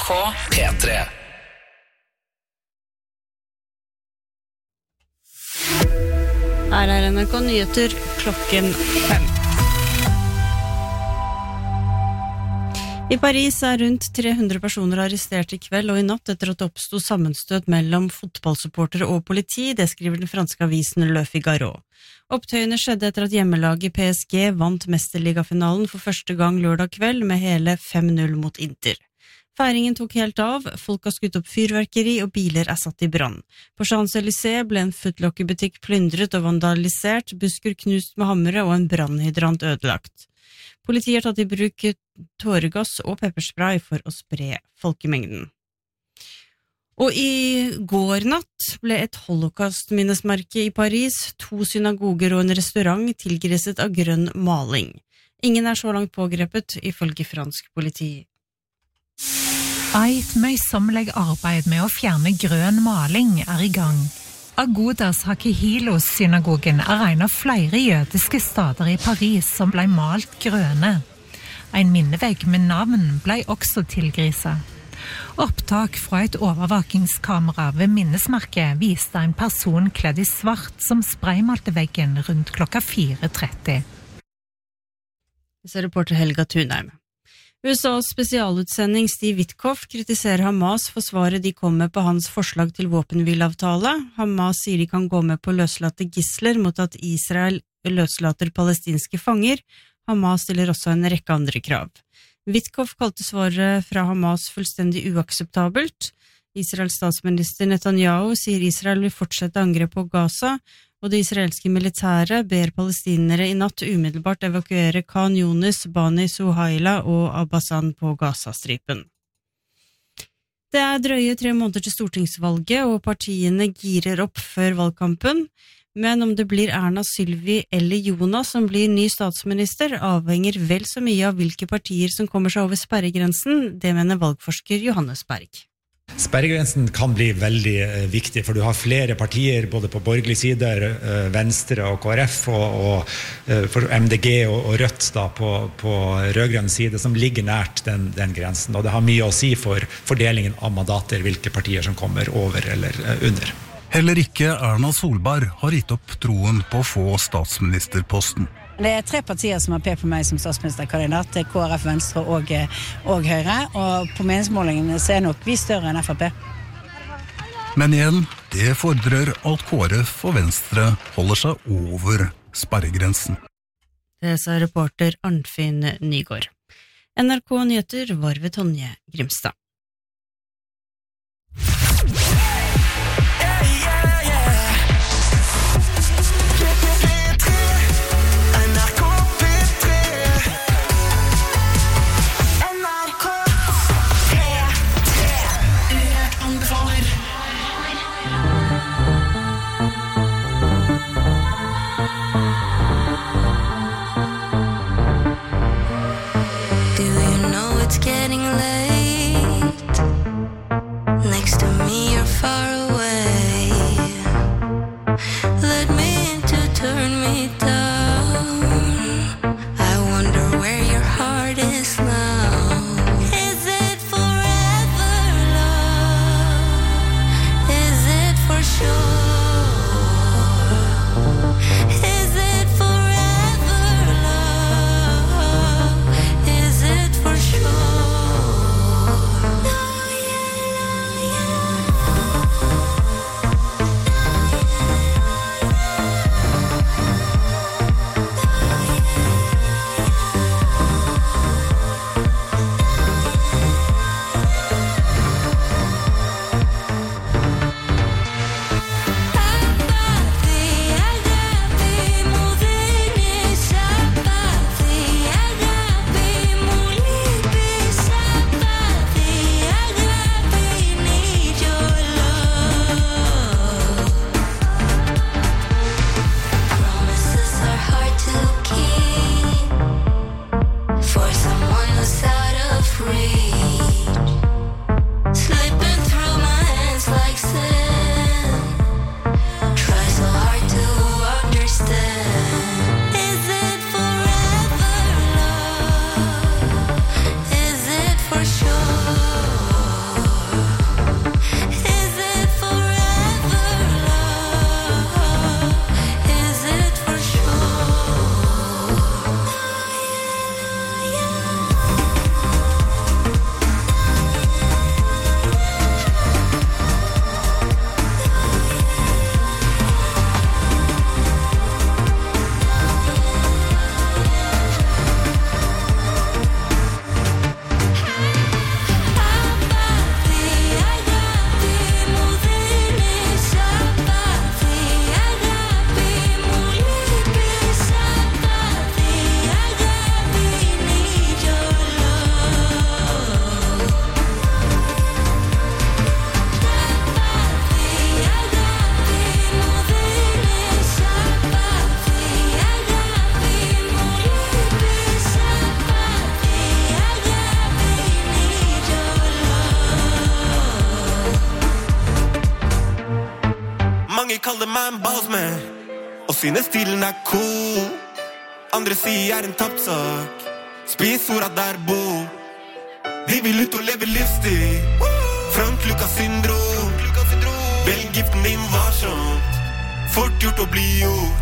NRK P3. Her NRK Nyheter klokken 5. I Paris rundt 300 personer arrestert I kveld og I natt etter at det oppstod sammenstøt mellom fotballsupportere og politi, det skriver den franske avisen Le Figaro. Opptøyene skjedde etter at hjemmelaget PSG vant mesterligafinalen for første gang lørdag kveld med hele 5-0 mot Inter. Feiringen tok helt av, folk har skutt opp fyrverkeri og biler satt I brann. På Champs-Élysées ble en footlocker-butikk plyndret og vandalisert, busker knust med hammere og en brannhydrant ødelagt. Politiet har tatt I bruk tåregass og pepperspray for å spre folkemengden. Og I går natt ble et holocaust-minnesmerke I Paris, 2 synagoger og en restaurant tilgrisset av grønn maling. Ingen så langt pågrepet, ifølge fransk politi. Et møysommelig arbeid med å fjerne grønn maling I gang. Agodas Hakehilos-synagogen en av flere jødiske stader I Paris som ble malt grønne. En minnevegg med navn ble også tilgriset. Opptak fra et overvåkingskamera ved minnesmerket viste en person kledd I svart som spraymalte veggen rundt klokka 4:30. Så reporter Helga Thunheim. USAs spesialutsending Steve Witkoff kritiserer Hamas for svaret de kom med på hans forslag til våpenhvileavtale. Hamas sier de kan gå med på å løslate gisler mot at Israel løslater palestinske fanger. Hamas stiller også en rekke andre krav. Witkoff kalte svaret fra Hamas fullstendig uakseptabelt. Israels statsminister Netanyahu sier Israel vil fortsette angrep på Gaza, og det israelske militæret ber palestinere I natt umiddelbart evakuere Khan Yunis, Bani Suhaila og Abbasan på Gazastripen. Det drøye 3 måneder til stortingsvalget, og partiene girer opp før valgkampen, men om det blir Erna Sylvi eller Jonas som blir ny statsminister, avhenger vel så mye av hvilke partier som kommer seg over sperregrensen, det mener valgforsker Johannes Berg. Sperregrensen kan bli veldig viktig, for du har flere partier, både på borgerlig side, Venstre og KrF, og for MDG og Rødt da, på rødgrønn side, som ligger nært den grensen. Og det har mye å si for fordelingen av mandater, hvilke partier som kommer over eller under. Heller ikke Erna Solberg har gitt opp troen på å få statsministerposten. Det 3 partier som har pekt på meg som statsministerkandidat, det KrF, Venstre og Høyre, og på meningsmålingene så nok vi større enn FrP. Men igjen, det fordrer at KrF og Venstre holder seg over sperregrensen. Det sa reporter Arnfinn Nygård. NRK Nyheter var ved Tonje Grimstad. It's getting late. Next to me you're far away. Let me in to turn me down. I wonder where your heart is now. Is it forever love? Is it for sure? Is it forever love? Is it for sure? For sure. kaller meg en bossman og synes stilen cool. Andre sier en tappsak, spis orda der bo. De vil ut og leve livsstil, Frank Lucas syndrom. Velg giften din varsomt, fort gjort å bli gjort.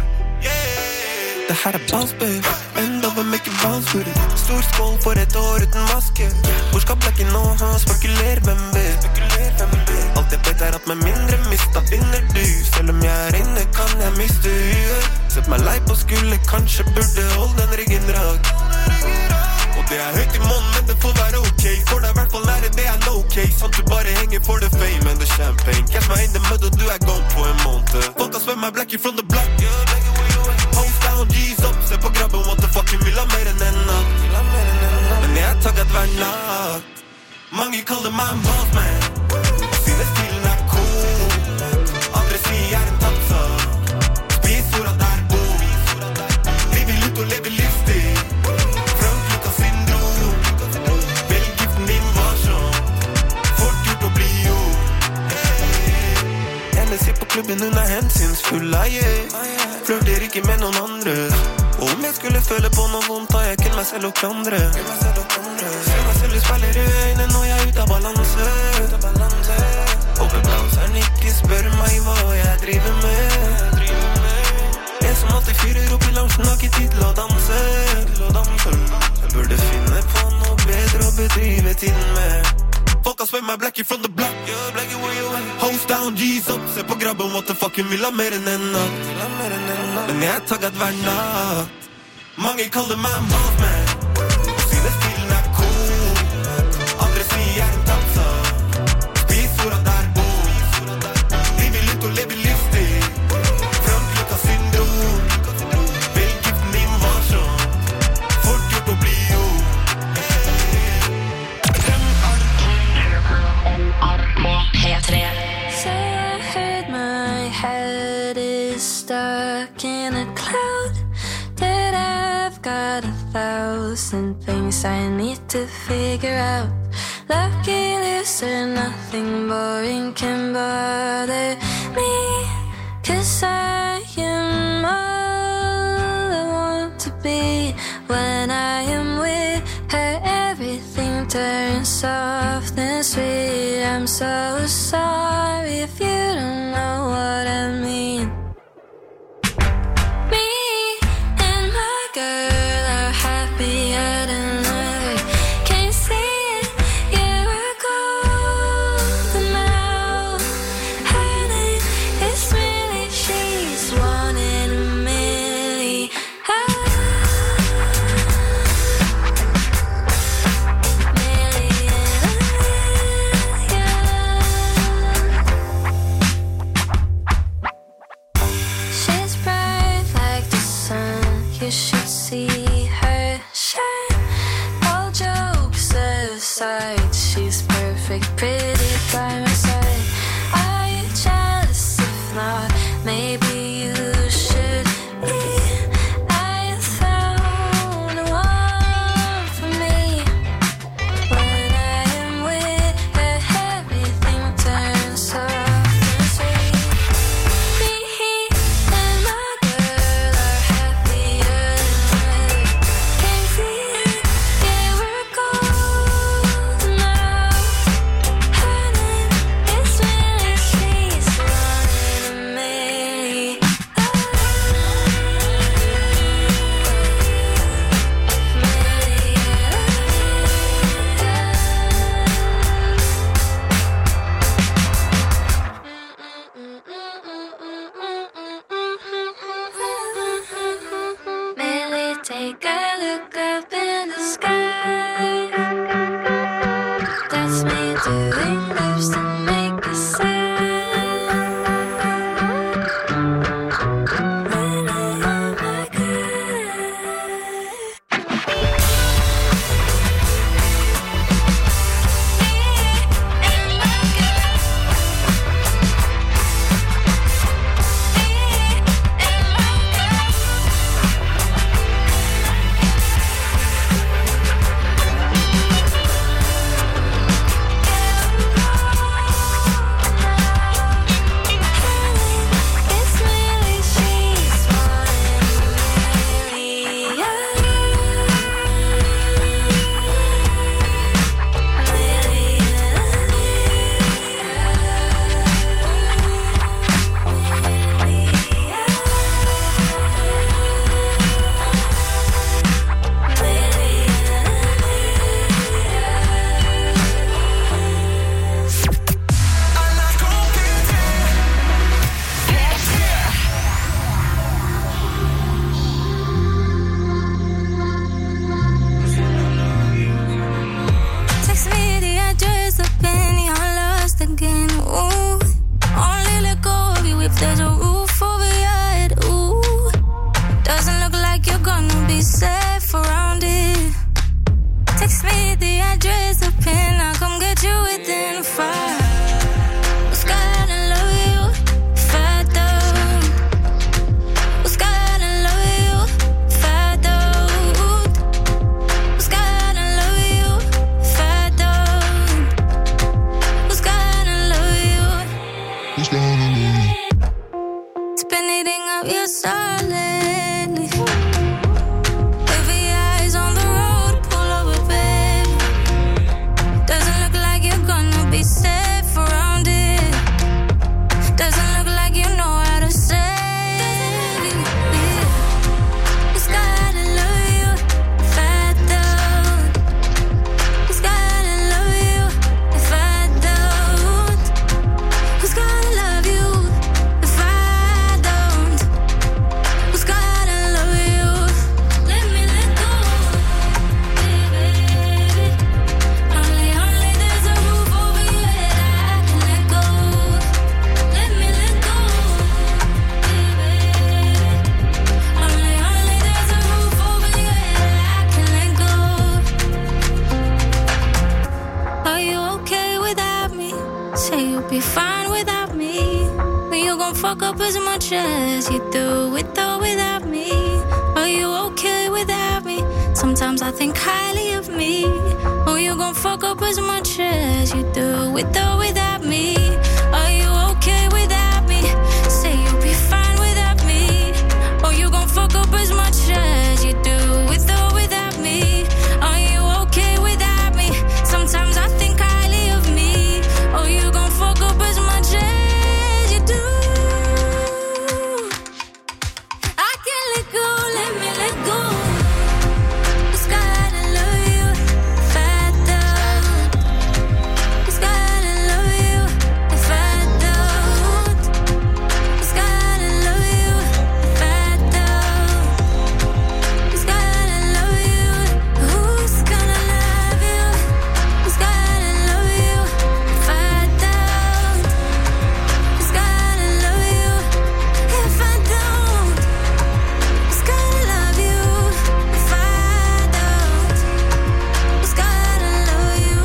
Det her bounce, babe, enda vil make it bounce with it. Stor skål for et år uten maske. Hvor skal blekken nå, spekuler, hvem vet? Alt jeg vet at med mindre mista vinner du. Selv om jeg inne kan jeg miste huet. Sett meg lei på skulder, kanskje burde holde den ryggen rak. Og det høyt i månen, men det får være ok. For det hvert fall lære det low-key. Sant du bare henger for the fame and the champagne. Catch meg in the mud og du gone på en måned. Folk har svømt meg blackie from the block. Hoes down, G's up, se på grabben, what the fucking vil ha mer enn en natt. Men jeg tagget hver natt. Mange kaller meg en bossman og synes stilen cool. Andre sier en tappsak, spis orda der bo. De vil ut og leve livsstil, Frank Lucas syndrom. Velg giften din varsomt, fort gjort å bli gjort. Hennessy på klubben, hun hensynsfull, flørter ikke med noen andre. Og om jeg skulle føle på noe vondt, har jeg kun meg selv å klandre. Ser meg selv i speiler i øynene når jeg ut av balanse. Håper bounceren ikke spør meg hva jeg driver med. En som alltid fyrer opp i loungen, har ikke tid til å danse. Jeg burde finne på noe bedre å bedrive tiden med. Folk har svømt meg blackie from the block. Hoes down, G's up, se på grabben, what the fucking vil ha mer enn en natt. Men jeg tagget hver natt. Mange kaller meg en bossman og synes stilen cool. Andre sier en tappsak, spis orda der bo. De vil ut og leve livsstil, Frank Lucas syndrom. Velg giften din varsomt, fort gjort å bli gjort. So I heard my head is stuck in a cloud, that I've got 1,000 things I need to figure out. Lucky loser, nothing boring can bother me, 'cause I am all I want to be. When I am with her, everything turns soft and sweet. I'm so sorry if you don't know what I mean. Me and my girl are happier than ever. Can't see it, yeah, we're golden now. Her name is Millie, she's one in a million. She's bright like the sun, you should see her shine. All jokes aside, she's perfect, pretty by my side. Are you jealous? If not, maybe you should be. I found the one for me. When I am with her, everything turns soft and sweet. Me and my girl are happier than ever. Can't see it, yeah, we're golden now. Her there's a roof over your head. Ooh, doesn't look like you're gonna be safe around it. Text me the address, a pin, I'll come get you within 5. Who's gotta love you if I don't? Who's gotta love you if I don't? Who's gotta love you if I don't? Who's gotta love you? Who's gotta love you? It's been eating up your soul lately. Heavy eyes on the road, pull over, baby. Doesn't look like you're gonna be safe around it. Doesn't look like you know how to save it. Who's gotta love you if I don't? Who's gotta love you if I don't? Who's gotta love you if I don't? Who's gotta love you? Let me let go, baby. Only there's a roof over your head I can let go. Let me let go, baby. Only there's a roof over your head I can let go. Are you okay without me? Say you'll be fine without me. When you gon' fuck up as much as you do with or without me. Are you okay without me? Sometimes I think highly of me. Oh, you gon' fuck up as much as you do with or without me. Are you okay without me? Say you'll be fine without me. Oh, you gon' fuck up as much as you do with or without me. Are you okay without me? Sometimes I think highly of me. Oh, you gon' fuck up as much as you do. I can't let go, let me let go. Who's gotta love you if I don't? Who's gotta love you if I don't? Who's gotta love you if I don't? Who's gotta love you? Who's gonna love you? Who's gotta love you if I don't? Who's gotta love you if I don't? Who's gotta love you if I don't? Who's gotta love you?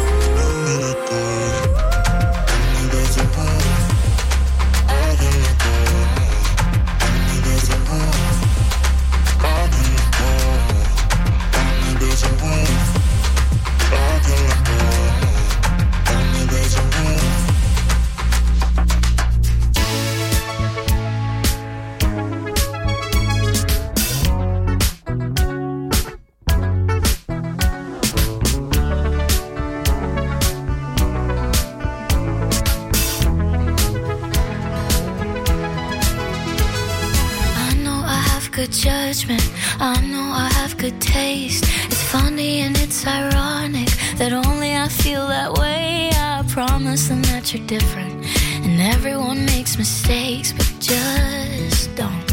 I know I have good judgment. I know I have good taste. It's funny and it's ironic that only I feel that way. I promise them that you're different. And everyone makes mistakes, but just don't.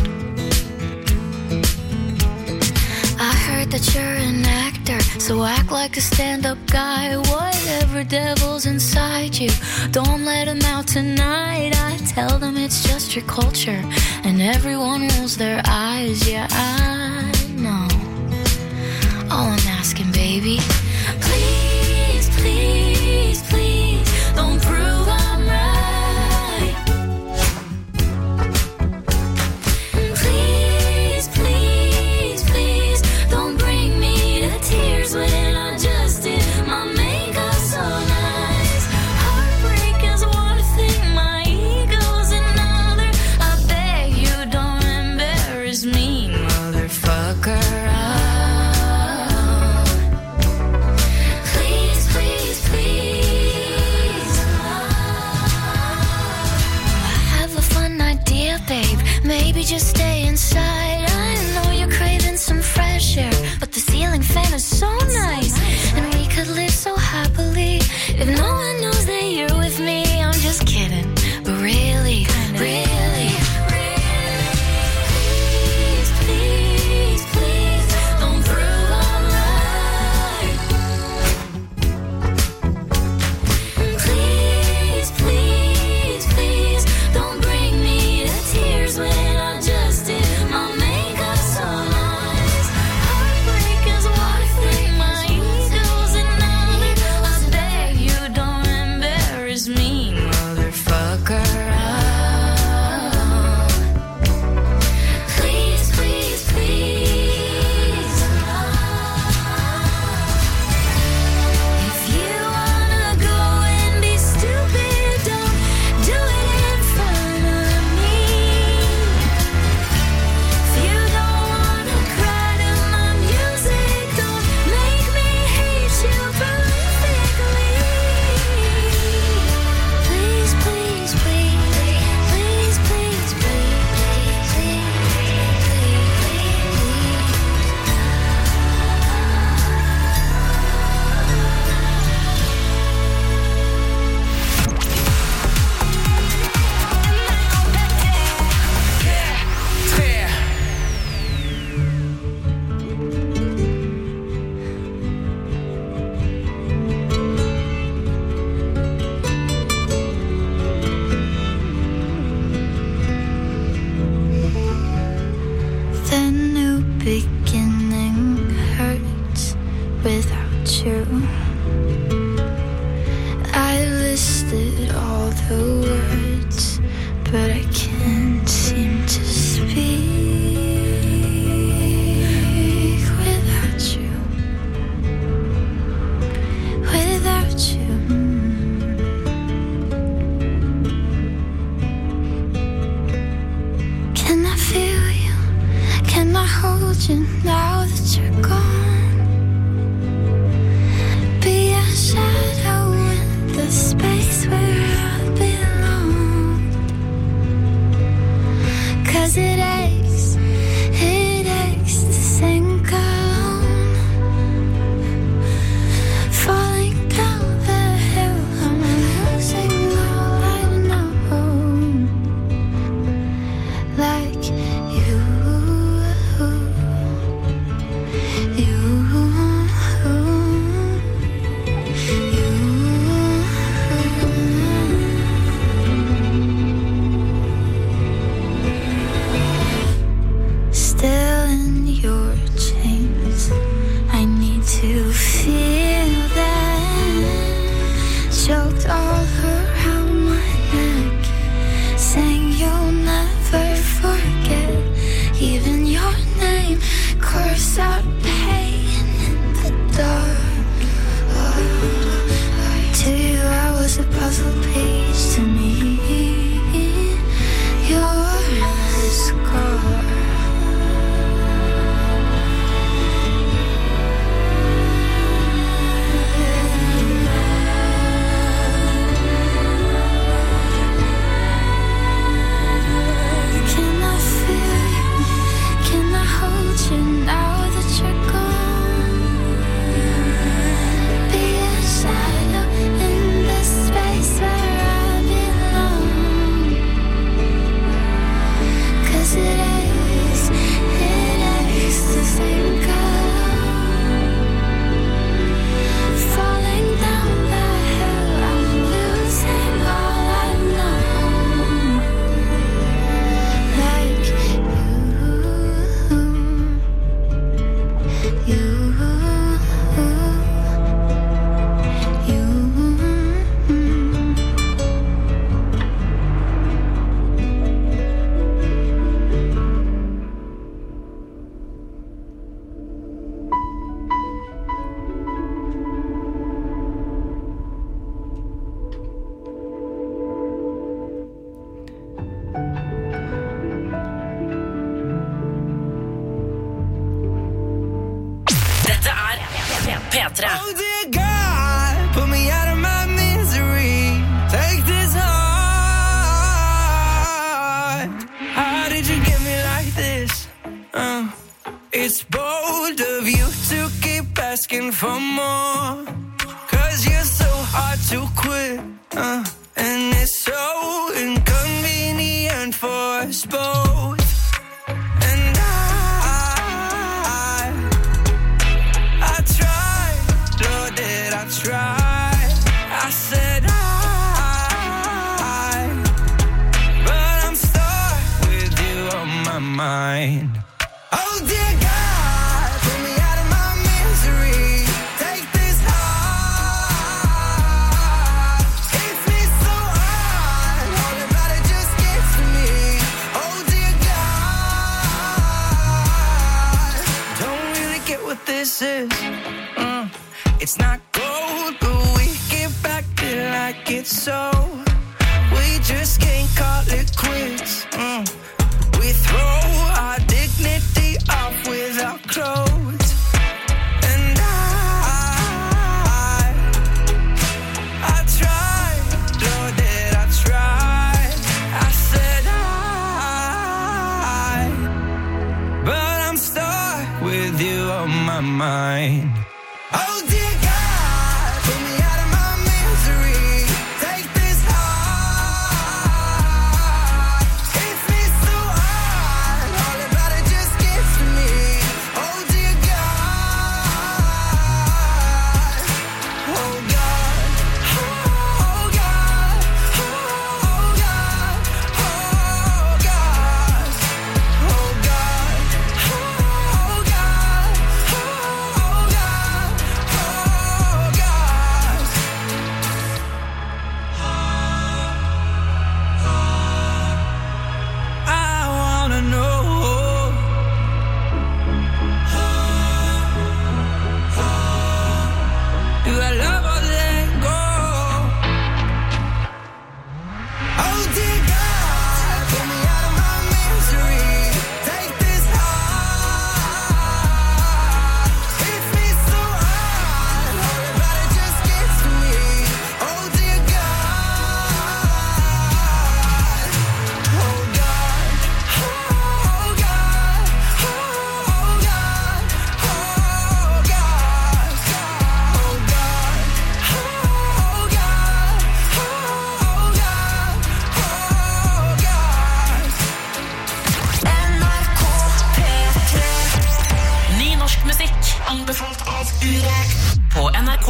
I heard that you're an actor, so act like a stand-up guy. Whatever devil's inside you, don't let him out tonight. I tell them it's just your culture, and everyone rolls their eyes. Yeah, I know. All I'm asking, baby, please, please, please, don't prove I'm right. Please, please, please, don't bring me to tears when I just did my makeup so nice. Heartbreak is one thing, my ego's another. I beg you don't embarrass me, motherfucker. without you. I listed all the words, but I can't seem to speak without you. Without you. Can I feel you? Can I hold you now that you're gone? Be a shadow in the space where I belong. 'Cause it aches to sink alone. Falling down the hill, I'm losing all I know. Like you. Still in your chains, I need to feel them choked all around my neck, saying you'll never forget even your name, curse out pain in the dark. To you I was a puzzle piece, to me you're a scar. Can I feel you? Can I hold you now that you're gone? Be a shadow in the space where I belong. 'Cause it aches to think alone. Falling down the hill, I'm losing all I know. Like you. Dette P3. Oh dear God, put me out of my misery. Take this heart. How did you get me like this? It's bold of you to keep asking for more. 'Cause you're so hard to quit. And it's so inconvenient for us both. And I tried, Lord, did I try? I said but I'm stuck with you on my mind. Oh dear God, put me out of my misery. Take this heart. Hits me so hard. All about it just gets to me. Oh dear God, don't really get what this is. It's not gold, but we keep acting like it's so. We just can't call it quits. We throw our dignity off with our clothes. And I tried, Lord, did I try? I said but I'm stuck with you on my mind. Oh dear God, put me out of my misery. Take this heart. Hits me so hard. All about it just gets to me. Oh dear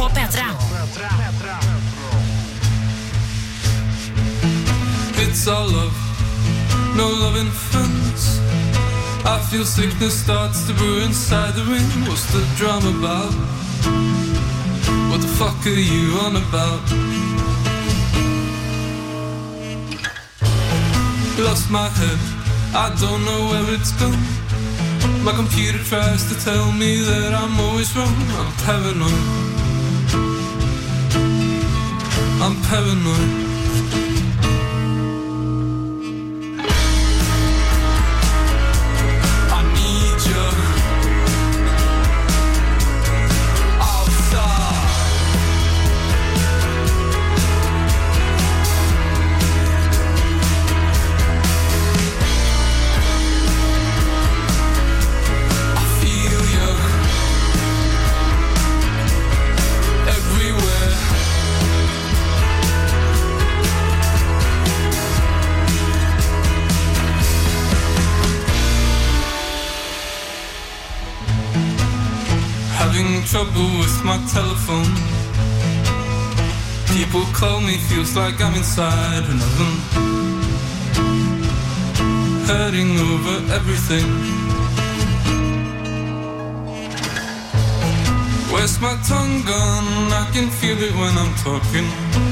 på P3. It's all love, no loving friends. I feel sickness starts to brew inside the ring. What's the drama about? What the fuck are you on about? Lost my head, I don't know where it's gone. My computer tries to tell me that I'm always wrong. I'm paranoid. I'm paranoid. Trouble with my telephone. People call me, feels like I'm inside an oven, hurting over everything. Where's my tongue gone? I can feel it when I'm talking,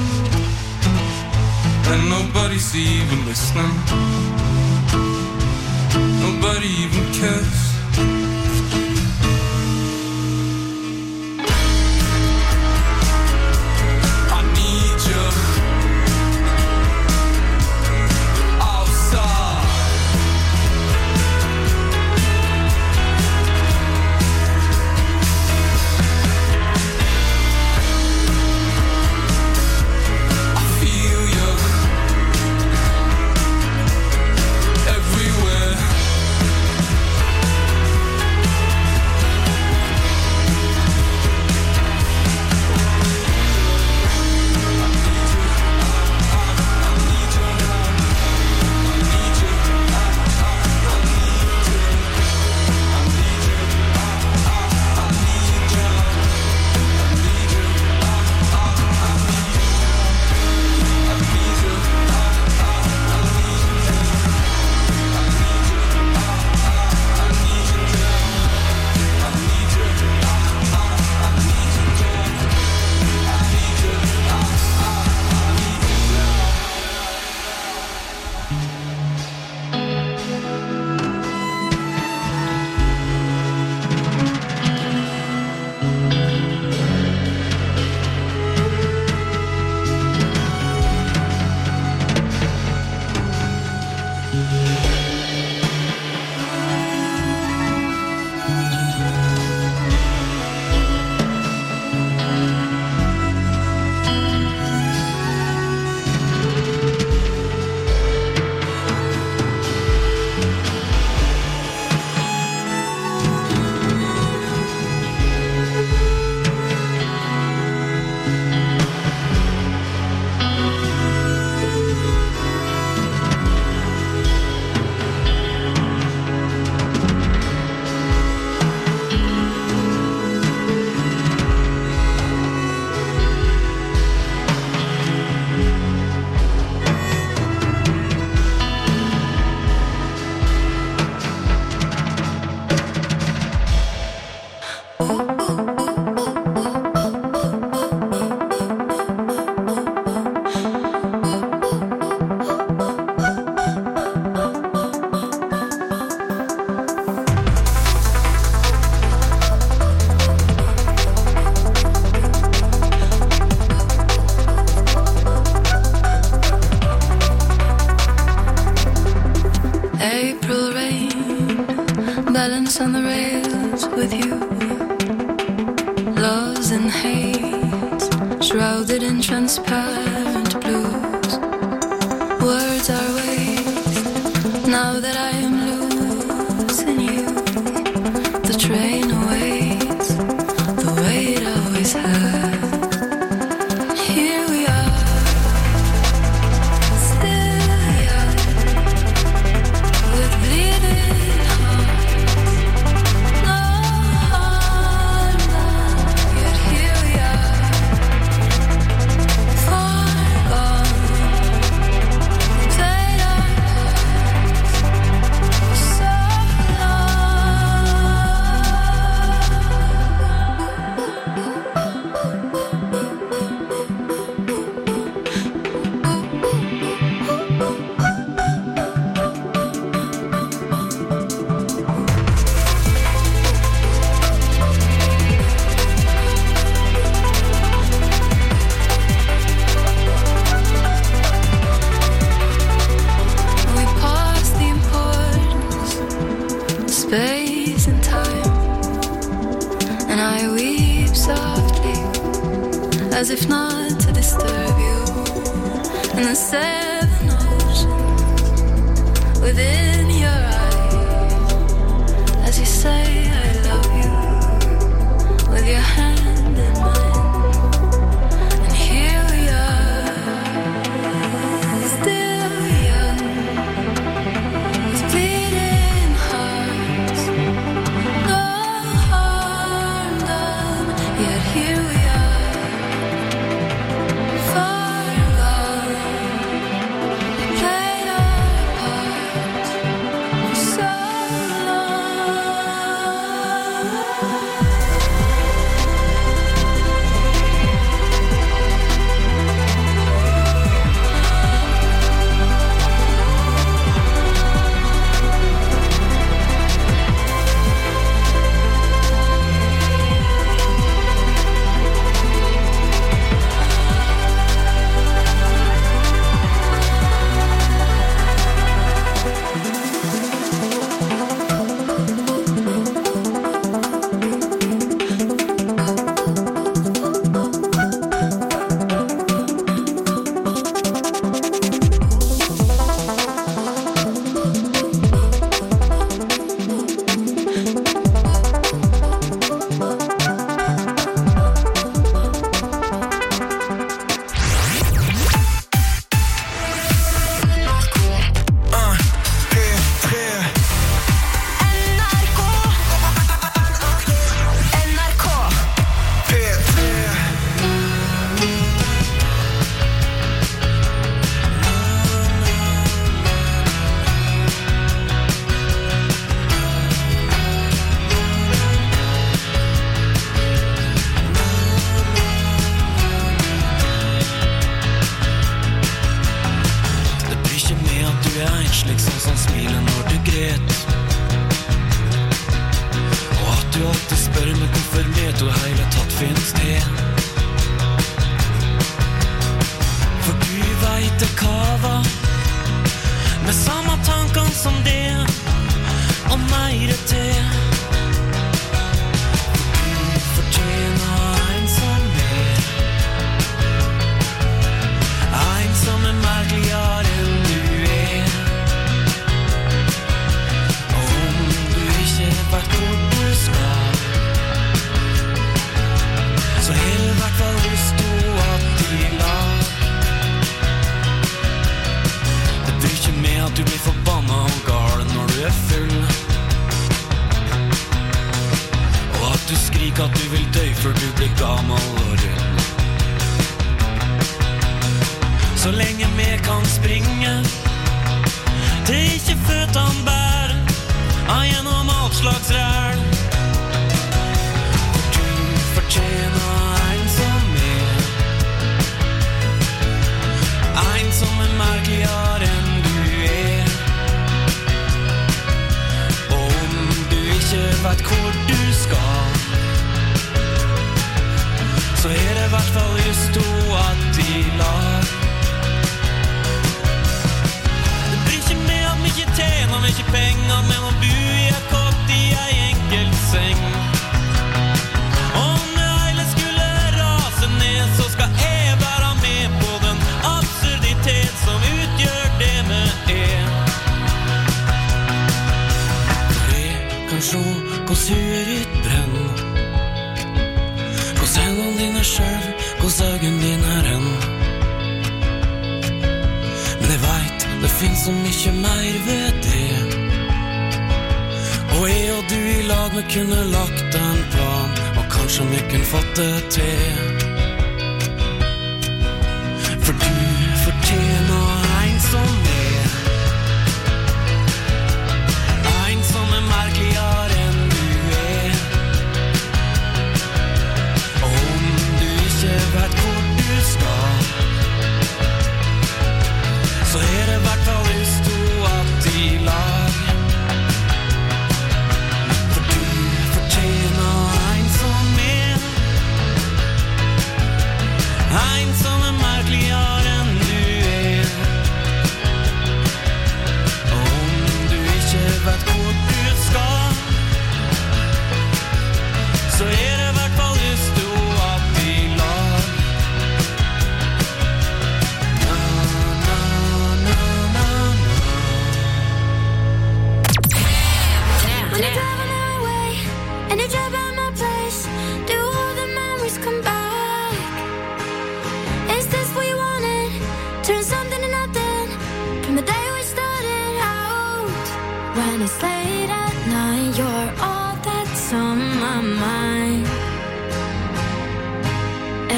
and nobody's even listening. Nobody even cares. On the rails with you, lost in haze, shrouded in transparent blues. Words are waste, now that I am losing you. The train awaits, the way it always has. Here we are, still young, with bleeding hearts. No harm done, yet here we are. as if not to disturb you. And the 7 oceans within your eyes, as you say I love you, with your hand in mine. And here we are, still young, with bleeding hearts, no harm done, yet here we are, far gone, played our part for so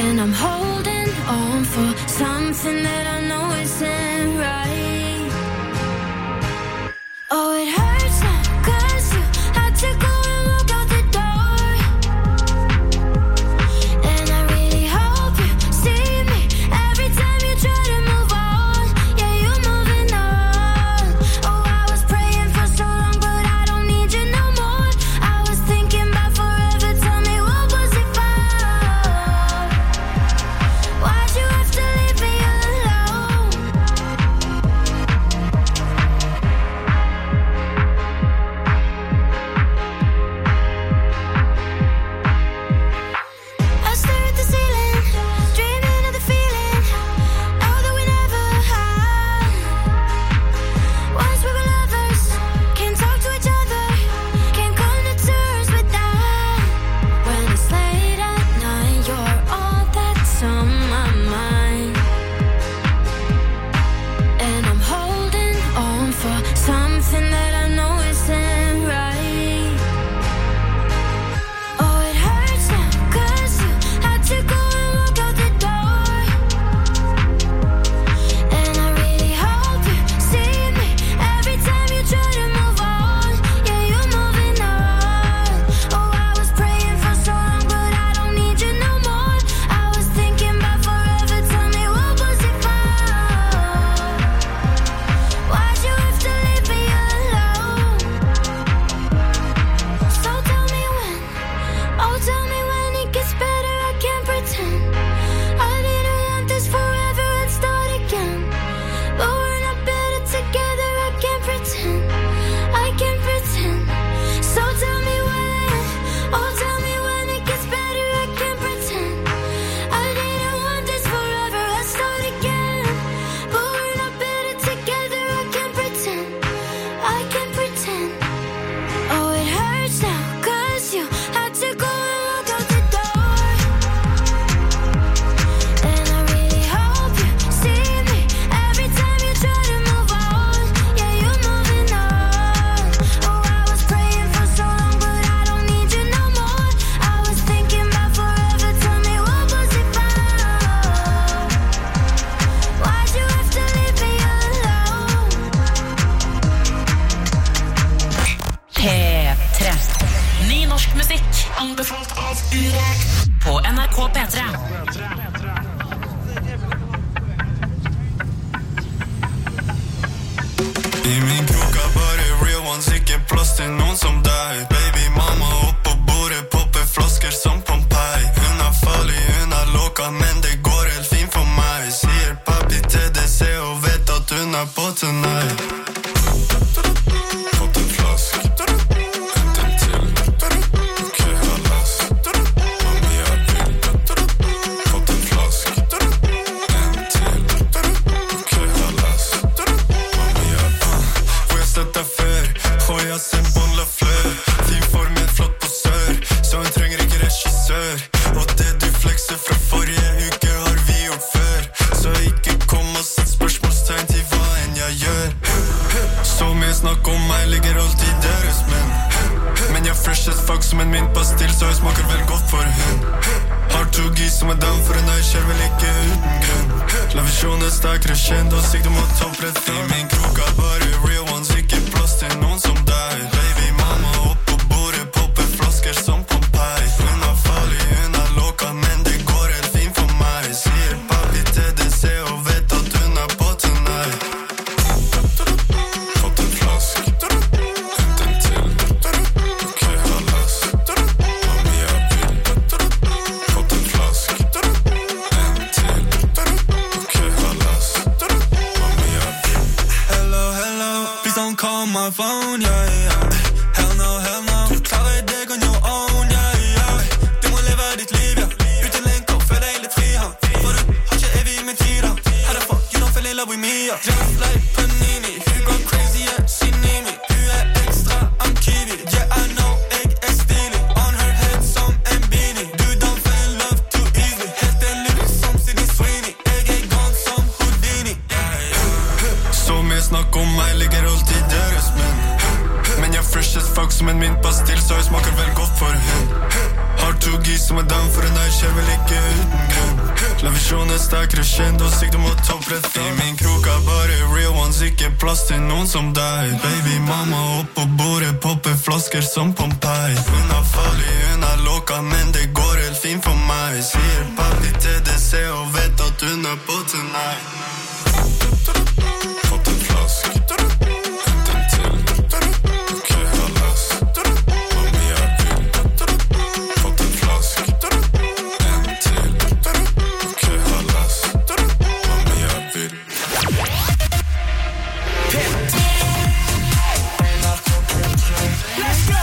And I'm holding on for something that I know isn't right. Oh, it hurts now, 'cause you had to go and walk out the door. And I really hope you see me every time you try to move on. Yeah, you're moving on. Oh, I was praying for so long, but I don't need you no more. I was thinking about forever, tell me what was it for? Why'd you have to leave me alone? I stare at the ceiling, dreaming of the feeling, all that we never had. Once we were lovers, can't talk to each other, can't come to terms with that. When it's late at night, you're all that's on my mind. And I'm holding on for something that I know isn't right. Oh, it hurts now, 'cause you had to go and walk out the door. And I really hope you see me every time you try to move on. Yeah, you're moving on. Oh, I was praying for so long, but I don't need you no more. I was thinking about forever, tell me what was it for? Why'd you have to leave me alone? So tell me when, oh tell me when it gets better, I can't pretend. I didn't want this forever, let's start again. But we're not better together, I can't pretend. I can't pretend. So tell me when, oh tell me when it gets better, I can't pretend. I didn't want this forever, let's start again. But we're not better together, I can't pretend. I can't pretend. Oh, it hurts now, 'cause you had to go and walk out the door. And I really hope you see me every time you try to move on. Yeah, you're moving on. Oh, I was praying for so long, but I don't need you no more. I was thinking about forever, tell me what was it for? Why'd you have to leave me alone? P3. Ny norsk musikk anbefalt av Urek på NRK P3. I min krok er bare real ones, ikke plass til noen som deg. Baby mamma opp på bordet, popper flasker som Pompeii. Hun er farlig, hun er låka, men det går helt fint for meg. Sier papi TDC og vet at hun er på tonight. Fått en flask, hent en til. Ok, hallas. Mami er vill. Fått en flask, en til. Ok, hallas. Mami er hvor jeg sett deg før, og jeg ser bon la fleur. Fin form, en flott posør, så hun trenger ikke regissør. Og det du flekser fra forrige uke har vi gjort før. Så ikke kom og sett spørsmålstegn til hva enn jeg gjør. Så mye snakk om meg ligger alltid deres menn. Men jeg er fresh as fuck som en mintpastill, så jeg smaker vel godt for hun. Har to gis som er down for en øy, skjer vel ikke uten grunn. La visjonen steg crescendo, sikte mot topp rett fra. I min krok er bare real ones, ikke plass til noen som deg. Baby mamma opp på bordet, popper flasker som Pompeii. Hun er farlig, hun er låka, men det går helt fint for meg. Sier papi TDC og vet at hun er på tonight. Fått en flask, hent en til. Ok, hallas. Mami er vill. Fått en flask, en til. Ok, hallas. Mami er vill. Hello, hello. Please don't call my phone, yeah, yeah. Hell no, hell no. Du klarer deg on your own, yeah, yeah. Du må leve ditt liv, ja. Uten lenker, føl deg litt fri, ja. For du har ikke evig med tid, da. How the fuck you don't fall in love with me, ja. Just like Panini. Hun går crazy, yeah, she need me. Hun er ekstra, I'm kiwi. Yeah, I know, jeg er stilig. On her head som en beanie. Du don't fall in love too easy. Helt en lille som Sydney Sweeney. Jeg er gone som Houdini. Så mye snakk om meg ligger alltid deres menn. Men jeg er fresh as fuck som en mintpastill, så jeg smaker vel godt for hun. Har to gis som er down for en øy, skjer vel ikke uten grunn. Ambisjoner sterk crescendo, sikter mot topprett I min kroka, bare real ones, ikke plass til noen som deg Baby mamma opp på bordet, popper flasker som Pompeii Hun farlig, hun låka, men det går helt fint for meg Sier papi til DC og vet at hun på tonight Fått en flask Hent en til Ok, hallas Hvor mye jeg vil Fått en flask En til Ok, hallas Hvor mye jeg vil Let's go!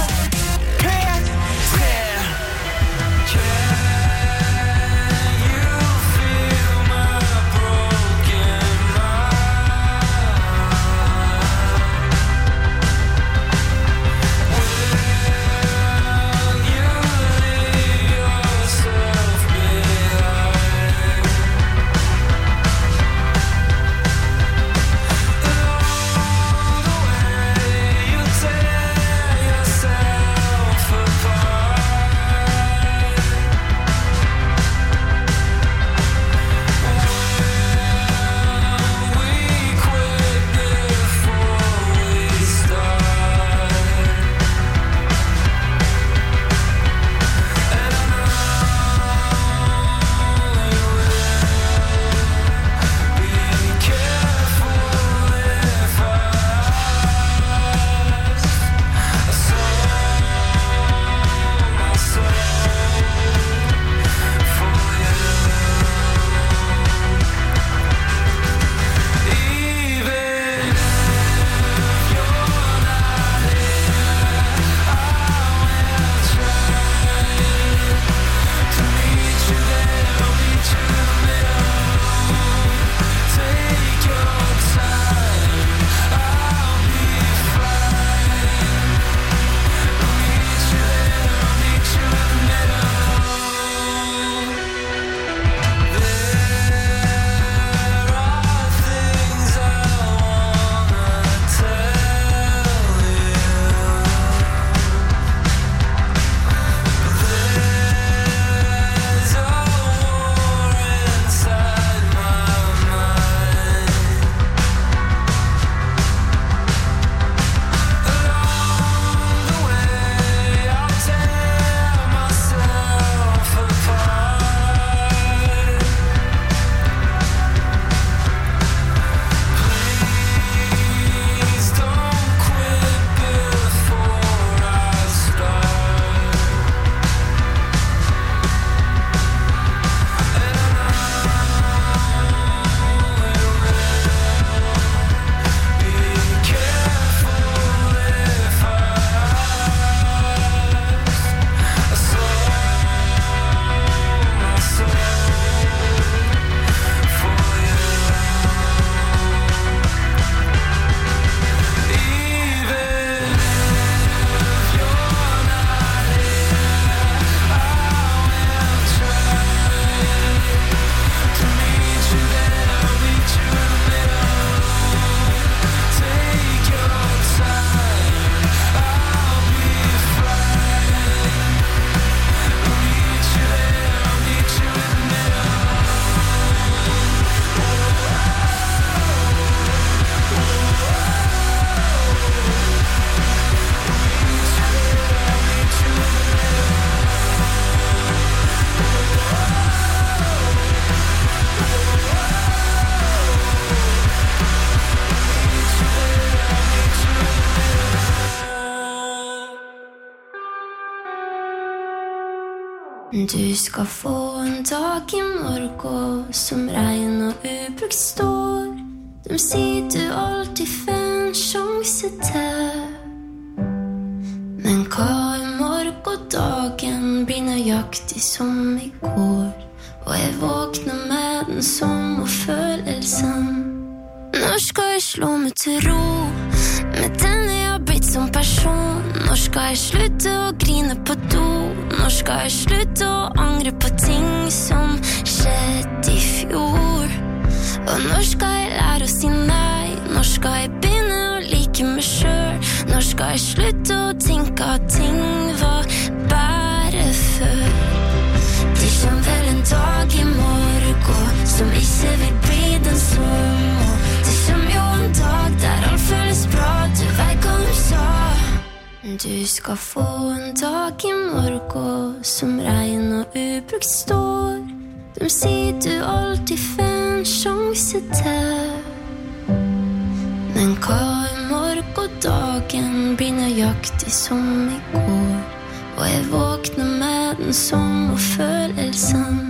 Du ska få en dag I morgon som regn och ubrukt står. De sier du alltid får en chans til. Men hva morgondagen blir nøyaktig som I går. Og jeg våkner med den som og følelsen. Når skal jeg slå meg til ro med den jeg har blitt som person? Når skal jeg slutte å grine på do? Når skal jeg slutte å angre på ting som skjedde I fjor? Og når skal jeg lære å si nei? Når skal jeg begynne å like meg selv? Når skal jeg slutte å tenke at ting var bare før? Det kommer vel en dag I morgen du skal få en dag I morgen som regn og ubrukt står. De sier du alltid får en sjanse til. Men hva morgendagen blir nøyaktig som I går, og jeg våkner med den samme følelsen.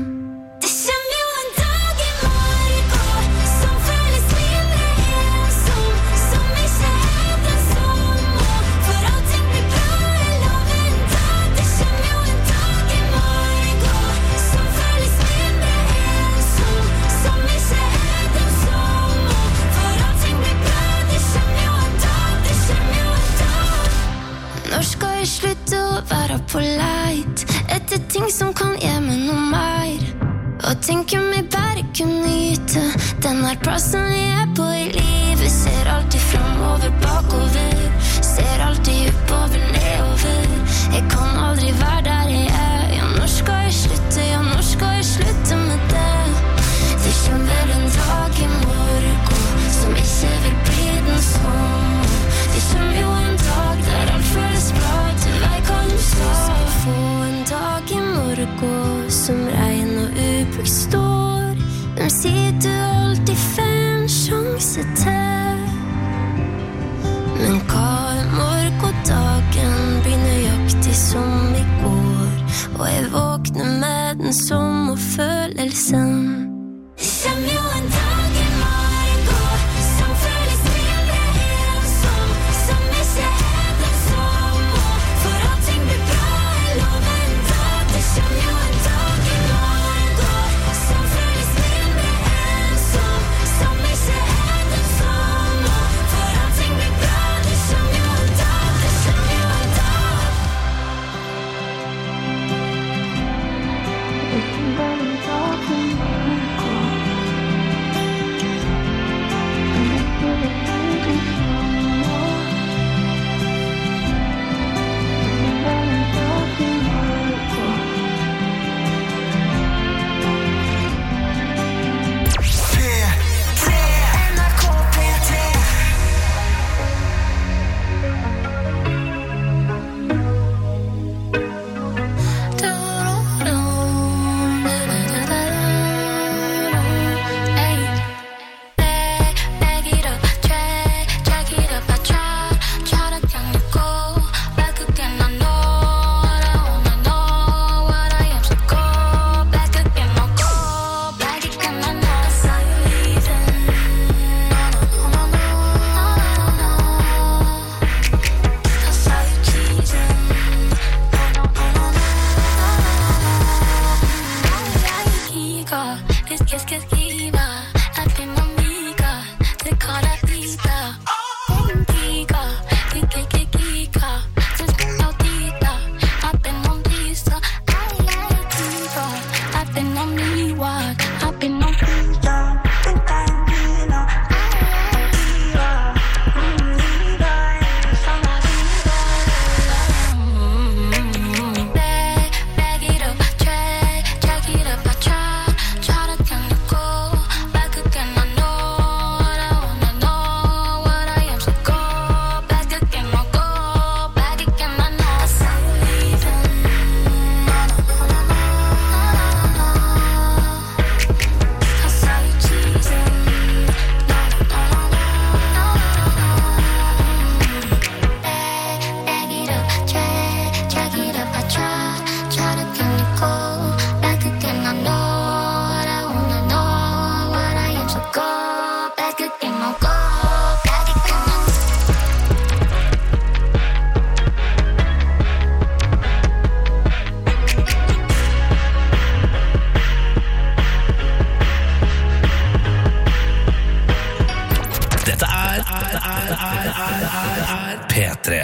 På leit etter ting som kan gjøre meg noe mer, og tenker meg bare kunne nyte den her plassen jeg på I livet. Ser alltid fremover, bakover, ser alltid oppover, nedover. Jeg kan aldri være der jeg ja, når skal jeg slutte, ja, når skal jeg slutte med det? Det kommer vel en dag I morgen som ikke vil bli den samme. Det kommer jo en dag der alt føles bra, du vet hva du skal få en dag I morgen som regn og ubrukt står. De sier du alltid får en sjanse til. Men hva morgendagen blir nøyaktig som I går, og jeg våkner med den samme følelsen. Det kommer jo en dag I morgen som føles mindre ensom, som ikke den samme, for at ting blir bra I lover en dag. Det kommer jo en dag I morgen som føles mindre ensom, som ikke den samme, for at ting blir bra. Det kommer jo en dag, det kommer jo en dag. Det kommer en dag I morgen. P3.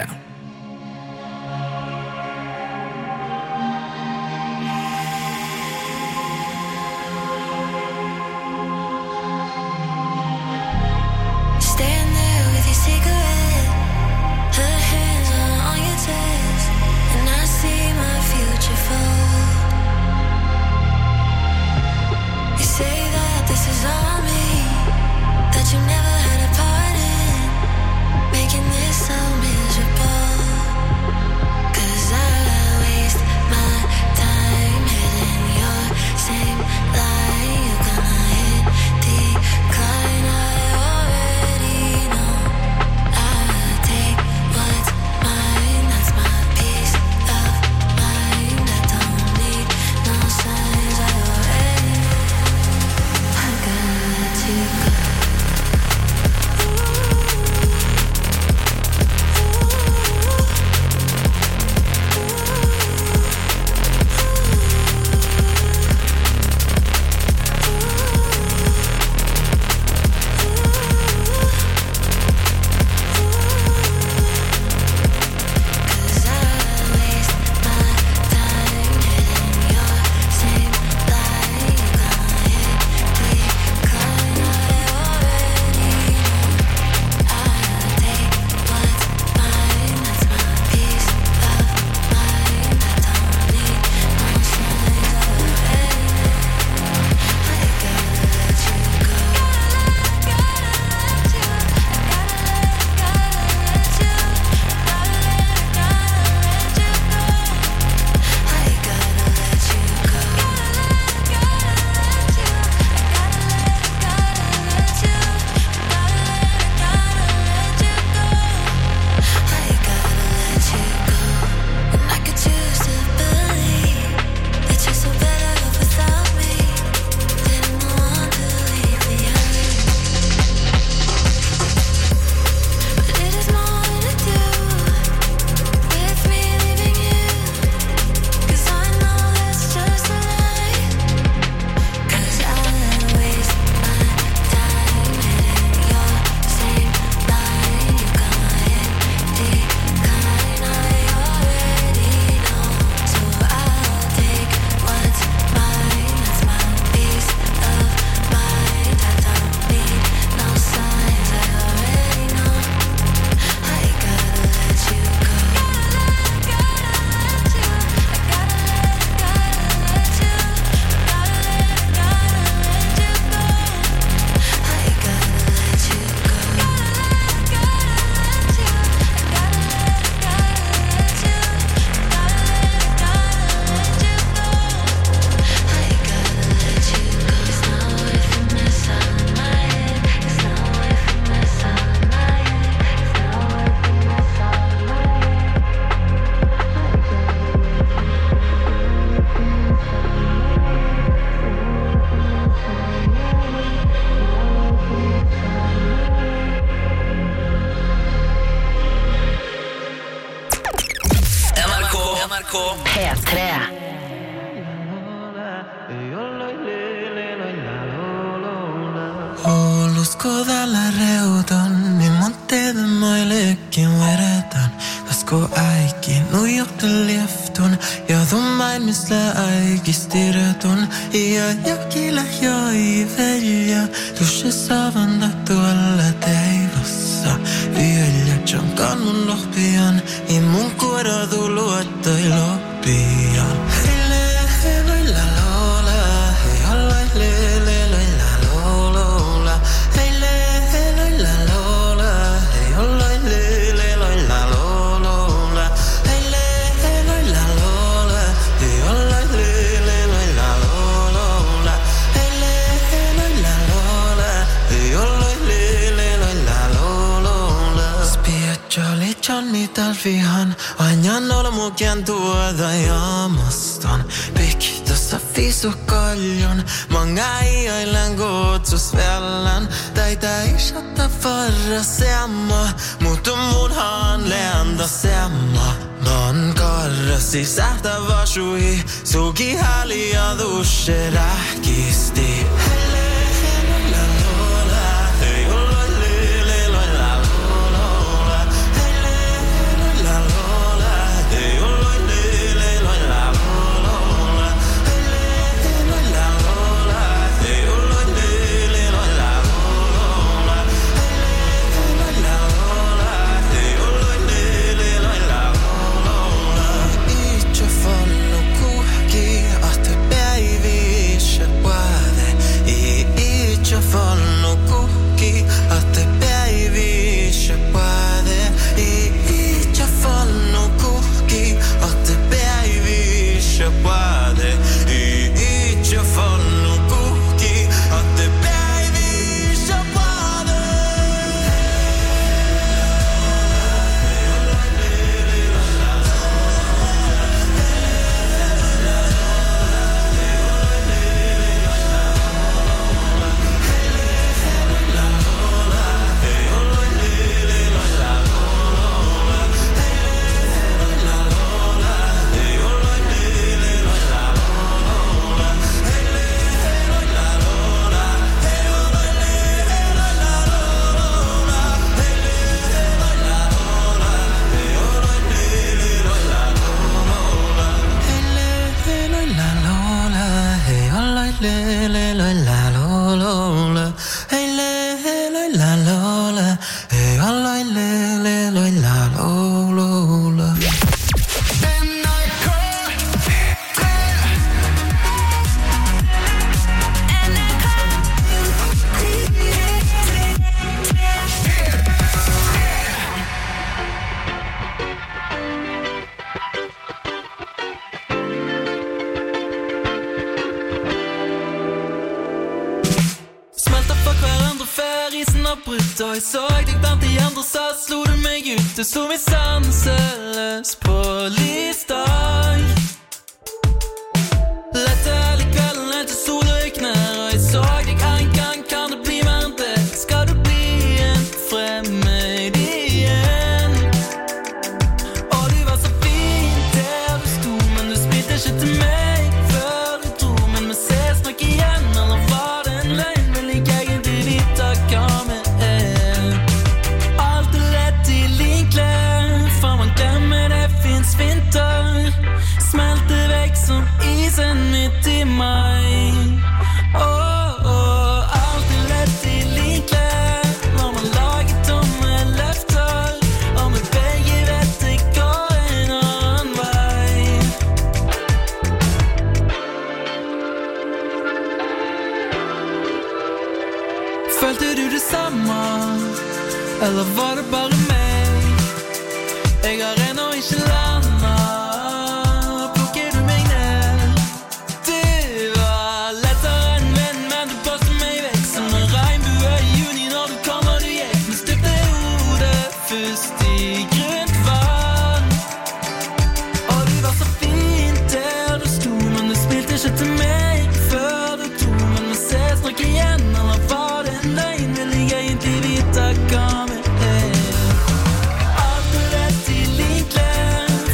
Making this so miserable. Usko tällä reuton, niin mun teidän moillekin veretän. Tasko äikin nujohtel liefton, ja tuon misle äikistiretun. Ja jakilla joi velja, tushe savanda tuolla teivassa. Yöllä tjonkan mun lohpian, i mun kuora tuluottoi loppian. Talvihan ajan olmuken tuoda jaamaston. Pikkussa fisu kaljon, många i öjlen godsusvällen. Täitä ishatta farra semma, mutta murhan lända semma. Man karrasi sähtä vasui, suki häliä dushe rähkisti. Du så mig sanseløs på listdag. Lette hele kvelden helt til solrykner, og jeg så deg en gang, kan det bli mer enn det? Skal du bli en fremmed igjen? Og du var så fin der du sto, men du spilte ikke til meg før du dro. Men vi ses nok igjen, eller var det en løgn? Vil ikke egentlig vite hva vi alt er lett i linklær, for man glemmer det finns vinter. Smelter vekk som isen midt i meg. Alt er lett i linklær, når man lager tomme løfter, og vi begge vet det går en annen vei. Følte du det samme? Eller var det bare meg? Jeg har ennå ikke landet. Plukker du meg ned? Du var lettere enn venn, men du passet meg vekk som en regnbue i juni når du kom og du gikk. Men støpte hodet først i grunt vann. Og du var så fint der du sto, men du smilte ikke til meg før du dro. Men vi ses nok igjen, eller var det en løgn? Vil jeg egentlig vite hva vi er? Alt er lett i linklær,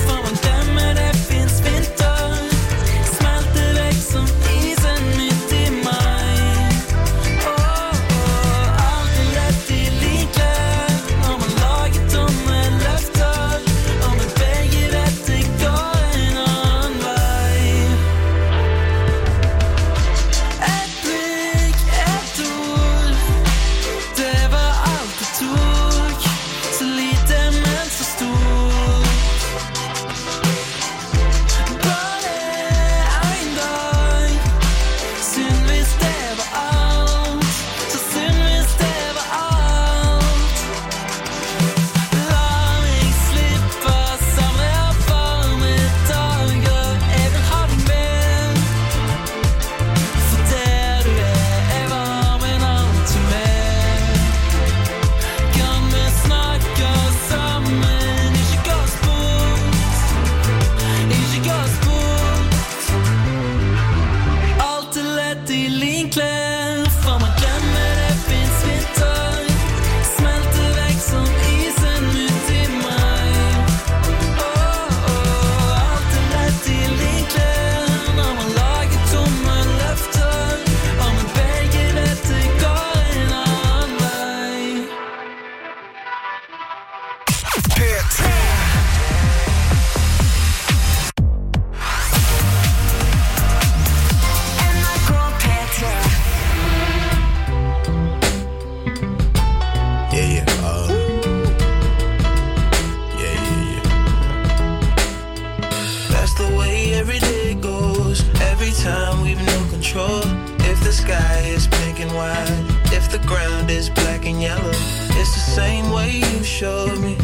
thinking why? If the ground is black and yellow, it's the same way you showed me.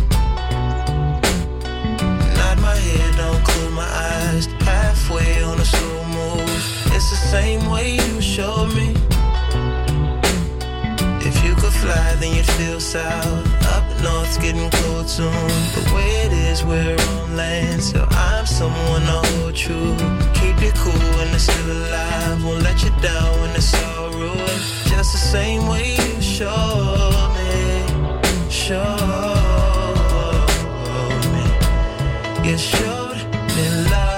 Nod my head, don't close my eyes. Halfway on a slow move, it's the same way you showed me. If you could fly, then you'd feel south. Up north's getting cold soon. The way it is, we're on land, so I'm someone to hold true. Keep you cool when it's still alive. Won't let you down when it's all ruined. Just the same way you showed me. Showed me. You showed me love.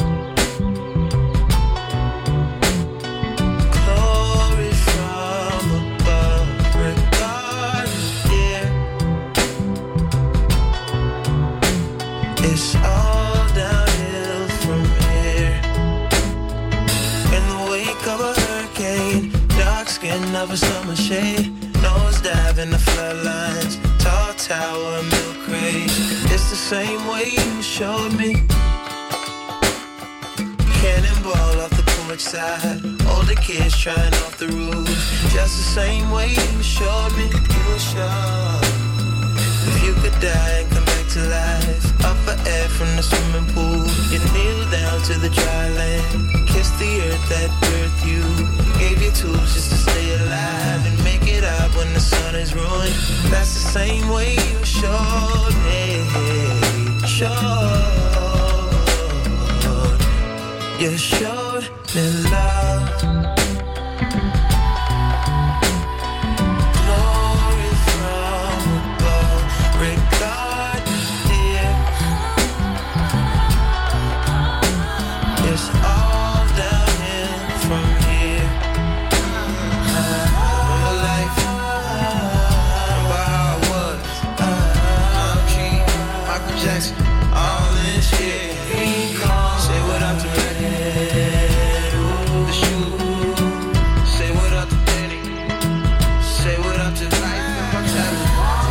It's all downhill from here. In the wake of a hurricane, dark skin of a summer shade, nosedive in the floodlines, tall tower, milk crate. It's the same way you showed me. Cannonball off the porch side, older kids trying off the roof. Just the same way you showed me. You were sure. If you could die and come back to life, up for air from the swimming pool, you kneel down to the dry land, kiss the earth that birthed you, gave you tools just to stay alive and make it up when the sun is ruined. That's the same way you showed me. You showed me love. It's all downhill from here. Remember life, remember how it was. I'm King, Michael Jackson, all in shit. Say what up to Reddy, the shoe. Say what up to Danny. Say what up to life and my talent.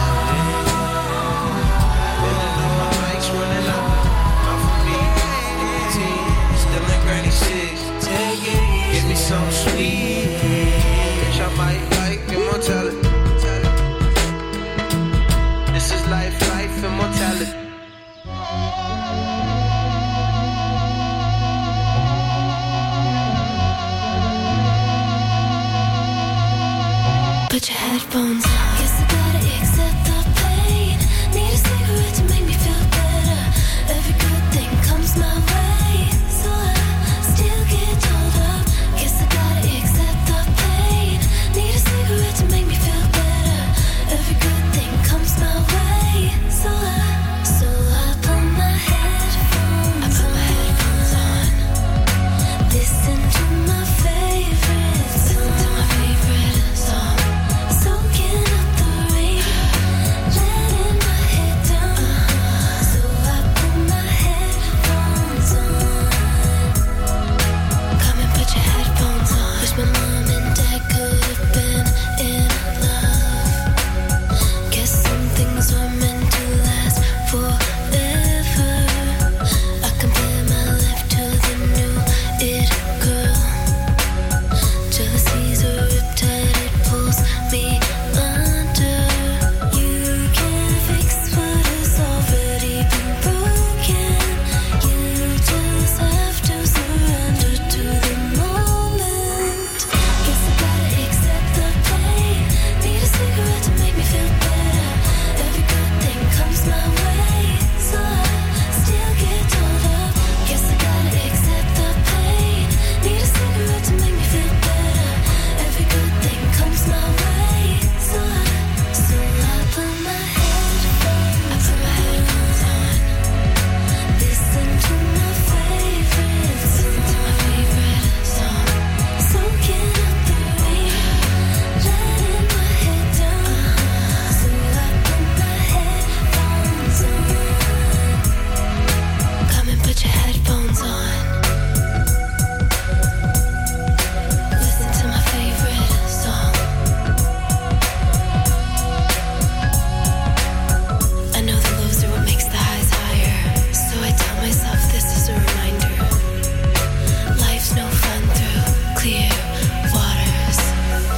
Running up my bikes, running up. Not for me, still in granny six. Take it easy. Give me something sweet. Bitch, I might like immortality. This is life, life, immortality. Put your headphones on. Guess I gotta accept the pain. Need a cigarette to make me feel better. Every good thing comes my way, so I still get told up. Guess I gotta accept the pain. Need a cigarette to make me feel better. Every good thing comes my way, so I put my headphones on. Listen to my favorite song. Soaking up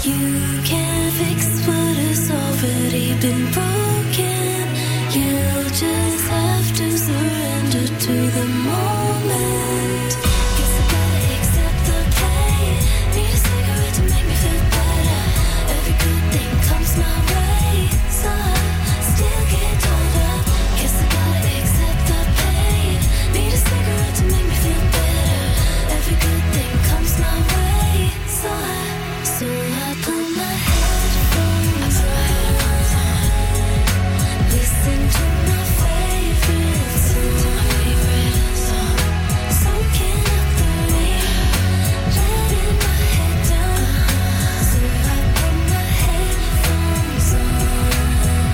You can't fix what has already been broken. You just have to surrender to the moment. Guess I gotta accept the pain. Need a cigarette to make me feel better. Every good thing comes my way, so I still get told up. Guess I gotta accept the pain. Need a cigarette to make me feel better. Every good thing comes my way, so I put my headphones on. Listen to my favorite song. Soaking up the rain, letting my head down. So I put my headphones on.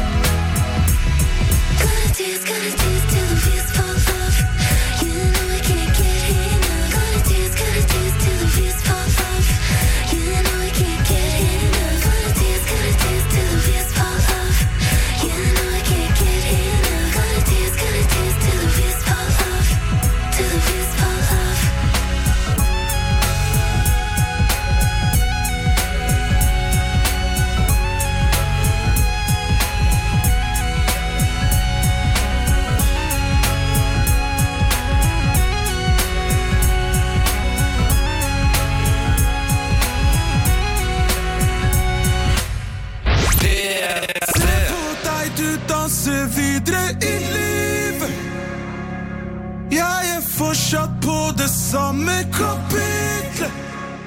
Gonna dance till the wheels fall off. You know I can't get enough. Gonna dance till the wheels fall off. You know I can't get enough. Gonna dance till the wheels fall off. You know I can't get enough. Gonna dance till the wheels fall off. Till the wheels fall off. Se på deg, du danser videre i livet. Jeg fortsatt på det samme kapitlet.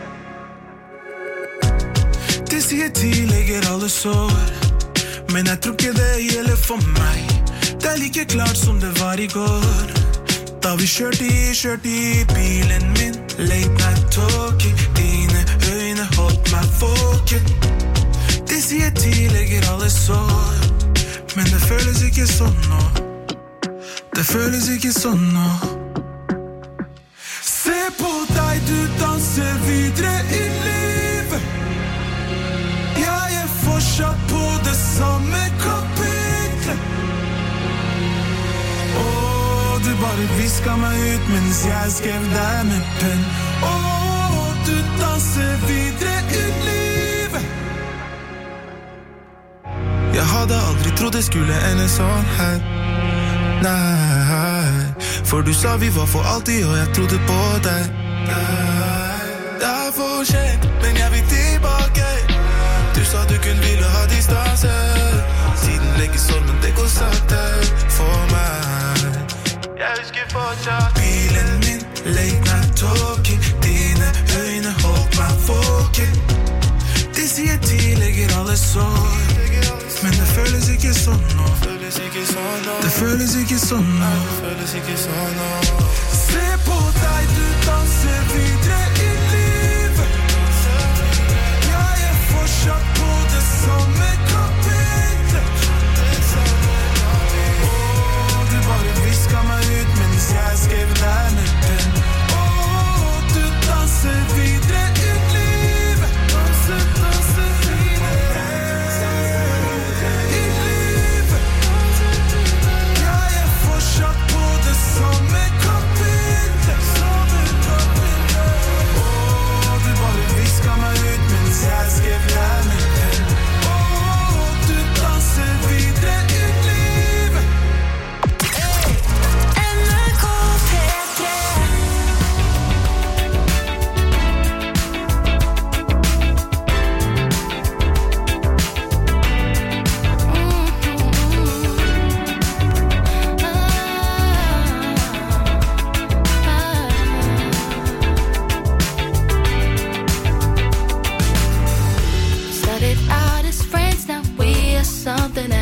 De sier tidligere alle sår, men jeg tror ikke det gjelder for meg. Det like klart som det var i går, da vi kjørte i bilen min. Late night talking, dine øyne holdt meg våken. De sier tidligere alle sår, men det føles ikke sånn nå. Det føles ikke sånn nå. Se på deg, du danser videre i livet. Jeg fortsatt på det samme kapitlet. Du bare visket meg ut mens jeg skrev deg med penn. Du danser videre i livet. Jeg hadde aldri trodd det skulle ende sånn her. Nei, for du sa vi var for alltid, og jeg trodde på deg. Nei, det for sent, men jeg vil tilbake. Du sa du kun ville ha distanse. Siden lenge stormen, det går sakte for meg. Jeg husker fortsatt bilen min, late night talking. Dine øyne holdt meg våken. De sier tidligere alle sår, men det føles ikke sånn nå. Det føles ikke sånn nå. Se på deg, du danser videre i livet. Jeg fortsatt på det samme kapitlet. Du bare visket meg ut mens jeg skrev deg med penn. Du danser videre i livet. Danser videre i livet. Jeg fortsatt på det samme kapitlet. Du bare visket meg ut mens jeg skrev deg med penn. Du danser videre i livet. NRK P3. Started out as friends, now we are something